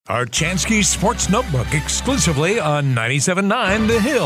Archansky Sports Notebook exclusively on 97.9 The Hill,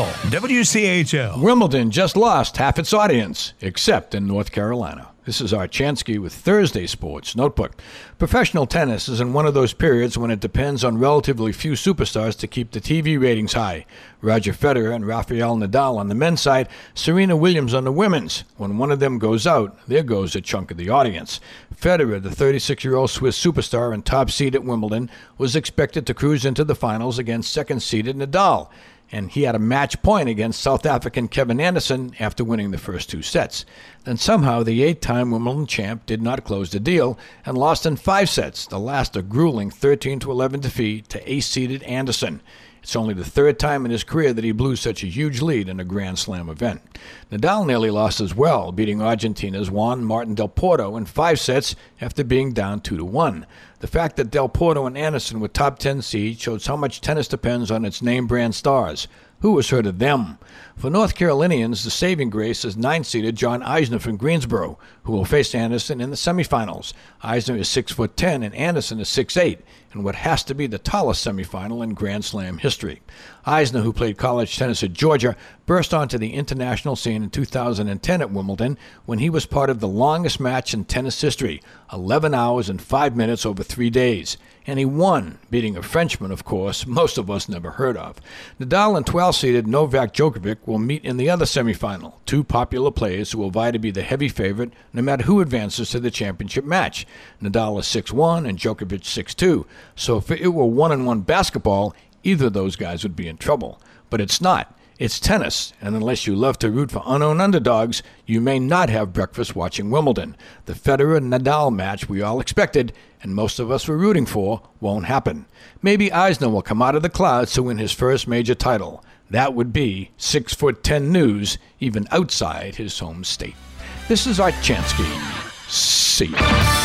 WCHL. Wimbledon just lost half its audience, except in North Carolina. This is Archansky with Thursday Sports Notebook. Professional tennis is in one of those periods when it depends on relatively few superstars to keep the TV ratings high. Roger Federer and Rafael Nadal on the men's side, Serena Williams on the women's. When one of them goes out, there goes a chunk of the audience. Federer, the 36-year-old Swiss superstar and top seed at Wimbledon, was expected to cruise into the finals against second-seeded Nadal, and he had a match point against South African Kevin Anderson after winning the first two sets. Then somehow the 8-time Wimbledon champ did not close the deal and lost in 5 sets, the last a grueling 13-11 defeat to ace-seeded Anderson. It's only the 3rd time in his career that he blew such a huge lead in a Grand Slam event. Nadal nearly lost as well, beating Argentina's Juan Martín del Potro in 5 sets after being down 2-1. The fact that Del Potro and Anderson were top 10 seeds shows how much tennis depends on its name-brand stars. Who has heard of them? For North Carolinians, the saving grace is 9-seeded John Isner from Greensboro, who will face Anderson in the semifinals. Isner is 6'10" and Anderson is 6'8", in what has to be the tallest semifinal in Grand Slam history. Isner, who played college tennis at Georgia, burst onto the international scene in 2010 at Wimbledon when he was part of the longest match in tennis history, 11 hours and 5 minutes over 3 days. And he won, beating a Frenchman, of course, most of us never heard of. Nadal and 12-seeded Novak Djokovic will meet in the other semifinal, 2 popular players who will vie to be the heavy favorite no matter who advances to the championship match. Nadal is 6'1" and Djokovic 6'2", so if it were 1-on-1 basketball, either of those guys would be in trouble. But it's not. It's tennis, and unless you love to root for unknown underdogs, you may not have breakfast watching Wimbledon. The Federer-Nadal match we all expected, and most of us were rooting for, won't happen. Maybe Isner will come out of the clouds to win his first major title. That would be 6'10" news, even outside his home state. This is Archansky. See ya.